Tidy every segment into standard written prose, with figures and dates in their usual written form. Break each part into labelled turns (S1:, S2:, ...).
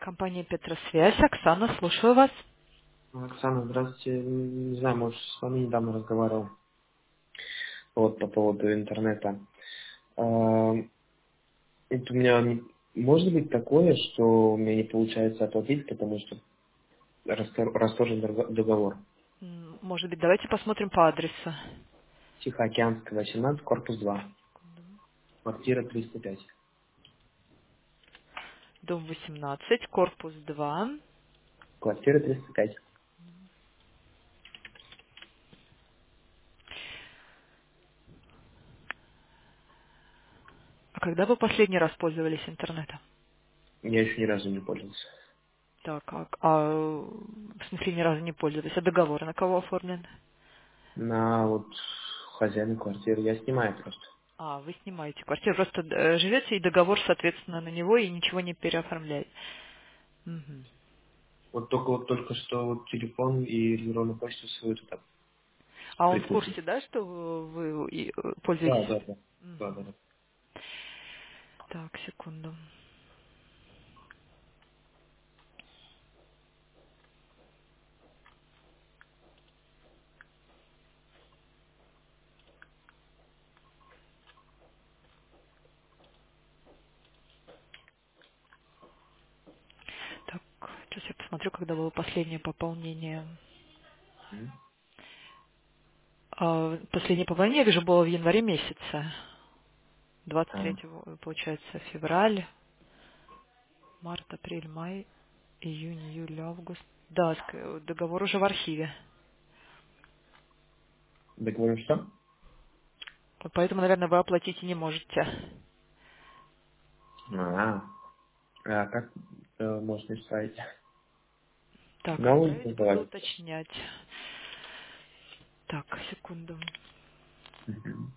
S1: Компания Петросвязь. Оксана, слушаю вас.
S2: Оксана, здравствуйте. Не знаю, может, с вами недавно разговаривал вот по поводу интернета. Это у меня может быть такое, что у меня не получается оплатить, потому что расторжен договор.
S1: Может быть, давайте посмотрим по адресу.
S2: Тихоокеанская, 18, корпус 2, квартира 305.
S1: Дом 18, корпус 2.
S2: Квартира 305.
S1: А когда вы последний раз пользовались интернетом?
S2: Я еще ни разу не пользовался.
S1: Так, в смысле ни разу не пользовались? А договор на кого оформлен?
S2: На вот хозяина квартиры я снимаю просто.
S1: А, вы снимаете квартиру, просто живете и договор, соответственно, на него и ничего не переоформляете. Мгм.
S2: Вот только что вот телефон и электронную почту свою туда
S1: А он в
S2: прикупил.
S1: курсе, да, что вы
S2: Да,
S1: пользуетесь?
S2: да, да. Да, да,
S1: Мгм.
S2: да.
S1: Так, секунду. Так, сейчас я посмотрю, когда было последнее пополнение.
S2: М?
S1: Последнее пополнение, я вижу, было в январе месяце.
S2: А.
S1: 23, получается, февраль, март, апрель, май, июнь, июль, август. Да, договор уже в архиве.
S2: Договорим что?
S1: Поэтому, наверное, вы оплатить и не можете.
S2: А, а как можно исправить?
S1: Так,
S2: Новый
S1: исправить буду
S2: называть?
S1: уточнять. Так, секунду.
S2: Мгм.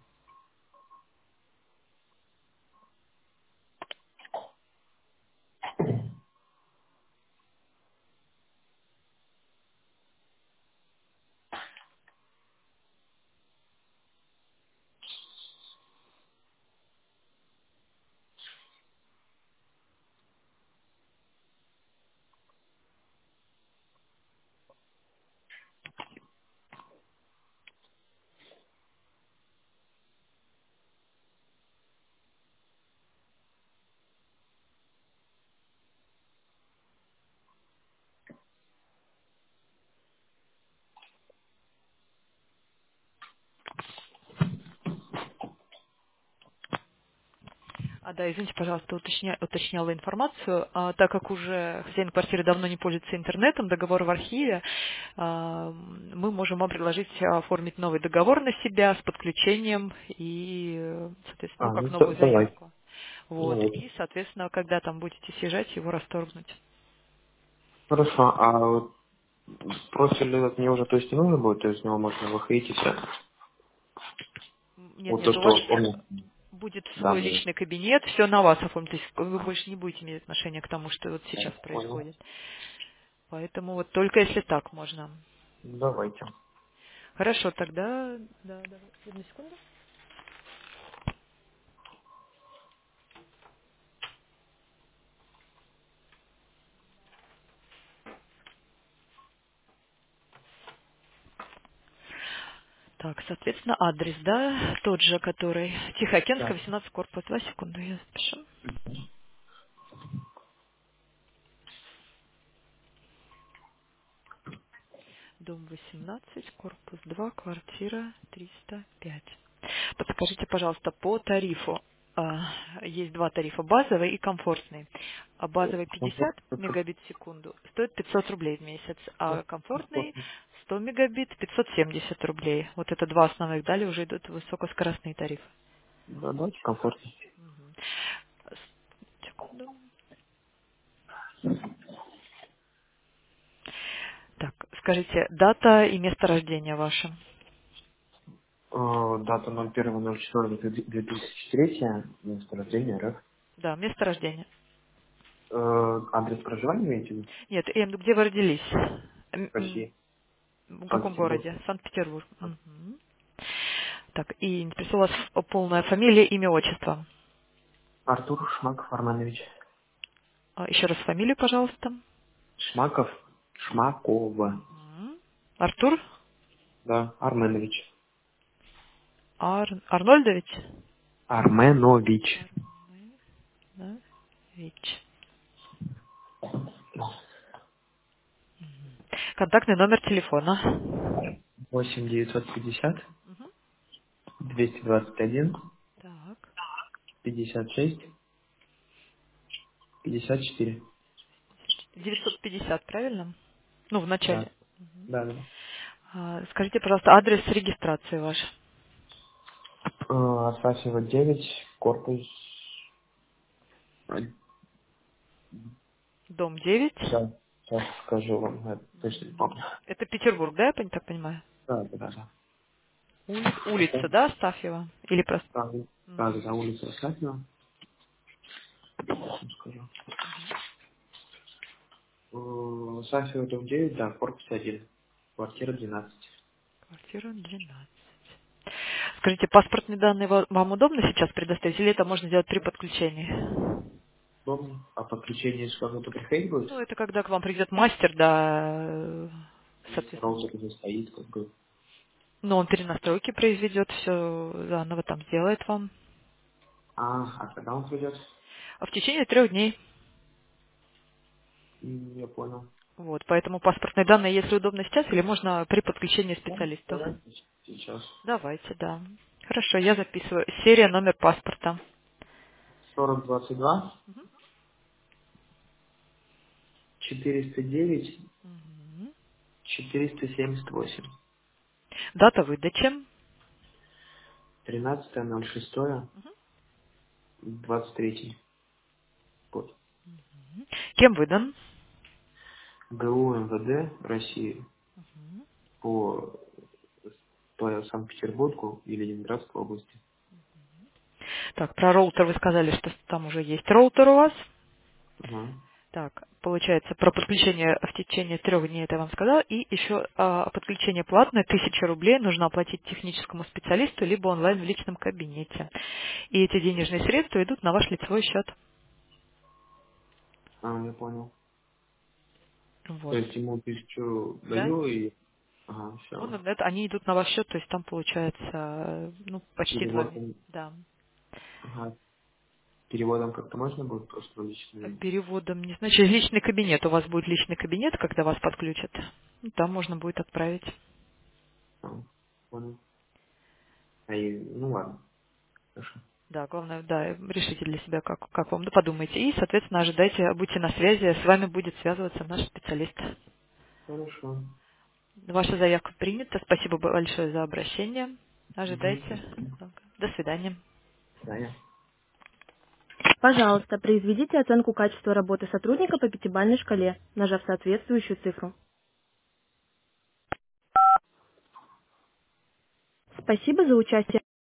S1: Да, извините, пожалуйста, уточняла информацию. Так как уже хозяин квартиры давно не пользуется интернетом, договор в архиве, мы можем вам предложить оформить новый договор на себя с подключением и, соответственно,
S2: А,
S1: как
S2: ну
S1: новую
S2: давай.
S1: заявку. Вот.
S2: Ну, вот.
S1: И, соответственно, когда там будете съезжать, его расторгнуть.
S2: Хорошо, а вот профиль этот мне уже, то есть, не нужно будет, то есть, с него можно выходить и все.
S1: Нет,
S2: Вот то,
S1: нет, у
S2: что
S1: вас
S2: он
S1: будет свой
S2: данные.
S1: личный кабинет, все на вас оформить. То есть вы больше не будете иметь отношения к тому, что вот
S2: Я
S1: сейчас
S2: понял.
S1: происходит. Поэтому вот только если так можно.
S2: Ну, давайте.
S1: Хорошо, тогда... Да, да. Одну секунду. Так, соответственно, адрес, да, тот же, который Тихоокеанская,
S2: Да.
S1: 18, корпус 2, секунду, я запишу. Дом 18, корпус 2, квартира 305. Подскажите, пожалуйста, по тарифу. Есть два тарифа, базовый и комфортный. Базовый 50 мегабит в секунду стоит 500 рублей в месяц, а комфортный 100 мегабит 570 рублей. Вот это два основных, далее уже идут высокоскоростные тарифы.
S2: Да, давайте комфортно.
S1: Мгм. Секунду. Так, скажите, дата и место рождения ваше.
S2: Дата 01.04.2003, место рождения, РФ.
S1: Да, место рождения.
S2: Адрес проживания имеете в виду?
S1: Нет, где вы родились?
S2: России.
S1: В каком
S2: Санкт-Петербург.
S1: городе? Санкт-Петербург. Мгм. Так, и интересует вас полная фамилия, имя, отчество.
S2: Артур Шмаков Арманович.
S1: Еще раз фамилию, пожалуйста.
S2: Шмаков. Шмакова.
S1: Мгм. Артур
S2: Да, Арменович.
S1: Арнольдович?
S2: Арменович.
S1: Арнольдович. Контактный номер телефона.
S2: 8 950
S1: Мгм.
S2: 221
S1: Так.
S2: 56 54.
S1: 950, правильно? Ну, в
S2: Да.
S1: начале.
S2: Да, да.
S1: Скажите, пожалуйста, адрес регистрации ваш.
S2: Асафьева 9, корпус.
S1: Дом 9.
S2: Сейчас, сейчас скажу вам, я точно не помню.
S1: Это Петербург, да, я так понимаю?
S2: Да, да, да. Да.
S1: Улица, да, Астафьева? Или просто...
S2: Да, да,
S1: Мгм.
S2: да, улица Асафьева. Сейчас скажу. Асафьева дом 9, да, корпус 1. Квартира 12.
S1: Квартира 12. Скажите, паспортные данные вам удобно сейчас предоставить, или это можно сделать при подключении?
S2: Дом, а подключение с кого-то приходить будет?
S1: Ну, это когда к вам придет мастер, да,
S2: Если
S1: соответственно.
S2: роутер уже стоит, как бы.
S1: Но он перенастройки произведет, все заново там сделает вам.
S2: А когда он придет?
S1: А в течение 3 дней.
S2: Я понял.
S1: Вот, поэтому паспортные данные, если удобно сейчас, или можно при подключении
S2: Ну,
S1: специалиста.
S2: давайте сейчас.
S1: Давайте, да. Хорошо, я записываю. Серия, номер паспорта.
S2: 4022 409
S1: Мгм.
S2: 478.
S1: Дата выдачи.
S2: 13.06. 23 год.
S1: Кем выдан?
S2: ГУ МВД России по, по Санкт-Петербургу и Ленинградской области.
S1: Так, про роутер вы сказали, что там уже есть роутер у вас.
S2: Ага.
S1: Так, получается, про подключение в течение 3 дней это я вам сказала. И еще подключение платное, 1000 рублей нужно оплатить техническому специалисту, либо онлайн в личном кабинете. И эти денежные средства идут на ваш лицевой счет.
S2: Я понял. То
S1: Вот.
S2: есть ему 1000
S1: Да?
S2: даю и... Ага,
S1: Он,
S2: все.
S1: они идут на ваш счет, то есть там получается ну, почти 2
S2: Перевод,
S1: месяца. Да.
S2: ага, переводом как-то можно будет просто в личный...
S1: Переводом, не знаю, через личный кабинет. У вас будет личный кабинет, когда вас подключат. Ну, там можно будет отправить.
S2: Понял. Ну ладно, хорошо.
S1: Да, главное, да, решите для себя, как вам, да, подумайте. И, соответственно, ожидайте, будьте на связи, с вами будет связываться наш специалист.
S2: Хорошо.
S1: Ваша заявка принята. Спасибо большое за обращение.
S2: Угу.
S1: Ожидайте. До свидания.
S2: Да,
S1: Пожалуйста, произведите оценку качества работы сотрудника по пятибалльной шкале, нажав соответствующую цифру. Спасибо за участие.